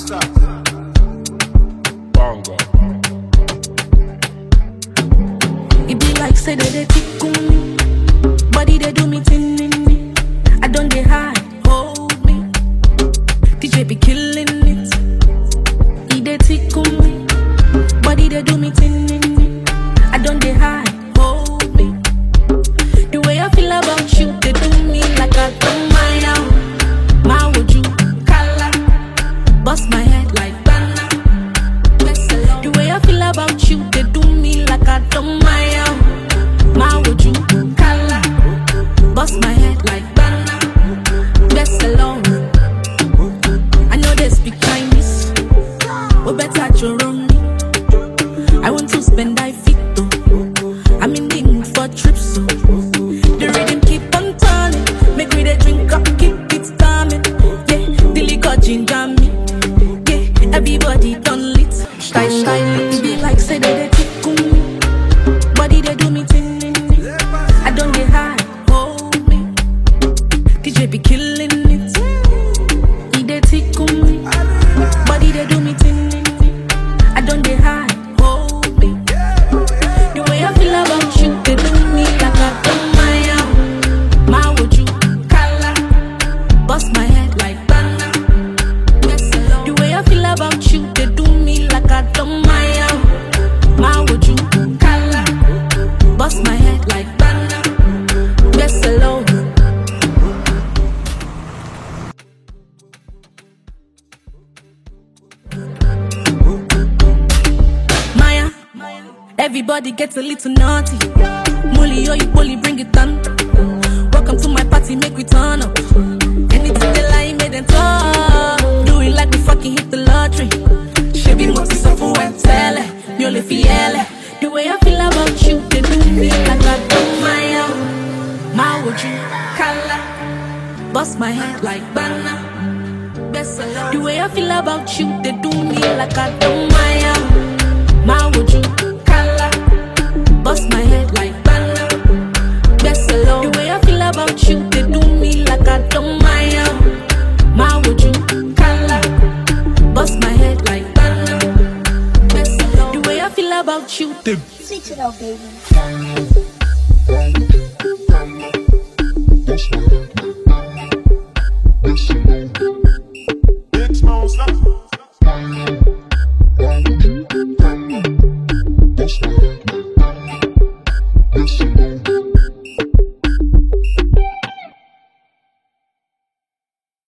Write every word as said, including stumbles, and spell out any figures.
Master. Bongo. It be like say that they tickle me, body they do me tinning. I don't get high, hold me. D J be killing it. He they tickle me, body they do me tinning. I don't get high, hold me. The way I feel about you, they do me like I don't mind now. My would you color, bust my head like banana. The way I feel about you, they do me like I don't mind now. My would you color, bust my head like banana. Best alone. I know they speak Chinese, but better Jerome. I want to spend I fit though. I'm in the mood for trips so. The rhythm keep on turning, make me the drink up, keep it coming. Yeah, the liquor ginger me. Yeah, everybody done lit. Style, style, it be like say that they tickle me, body they do me tinning. I don't get high, hold me. D J be killing it. He they tickle me, body they do me tinning. I don't get high, hold me. The way I feel about you, they do me like I don't mind now. My would you color, bust my head like banana. The way I feel about you, they do me like I don't mind now. My would you color, bust my head like banana. Best alone. Maya, everybody gets a little naughty. Molly, oh, you bully, bring it on. Welcome to my party, make we turn up. Anything they like, make them talk. Do it like we fucking hit the lottery. Shabby Moti Safu and Tele, Yole Fiele. The way I feel about you, they do me like I don't mind now. My would you color, bust my head like banana. The way I feel about you, they do me like I don't mind now. My would you color, bust my head like banana. Best alone. The way I feel about you, they do me like I don't mind now. My would you color, bust my head like banana. Best alone. The way I feel about you, they switch it up, baby. Bust my head like banana. Best alone.